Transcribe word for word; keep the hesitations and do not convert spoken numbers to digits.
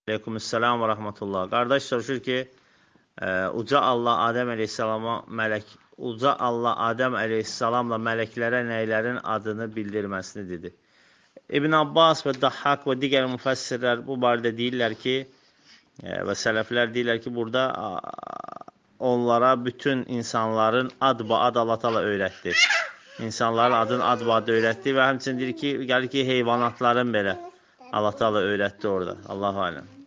Aleykümselam və rəhmətullah. Qardaş soruşur ki, ə, uca Allah Adəm əleyhissalama mələk, uca Allah Adəm əleyhissalamla mələklərə nəylərin adını bildirməsini dedi. İbn Abbas və Dahhak və digər müfəssirlər bu barədə deyirlər ki, ə, və sələflər deyirlər ki, burada ə, onlara bütün insanların ad-ba-ad Allah Taala öyrətdi. İnsanların adını ad-ba-ad öyrətdi və həmçinin deyir ki, gəlir ki, heyvanatların belə Allah Taala öyrətdi orada. Allahu aləm.